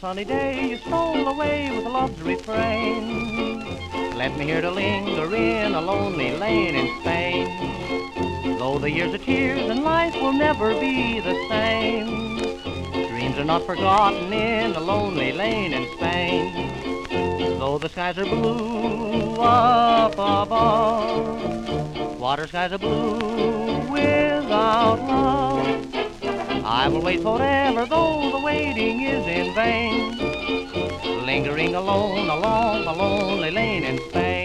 sunny day you stole away with love's refrain. Left me here to linger in a lonely lane in Spain. Though the years are tears and life will never be the same, dreams are not forgotten in a lonely lane in Spain. Though the skies are blue up above, water skies are blue without love, I will wait forever though the waiting is in vain, lingering alone along a lonely lane in Spain.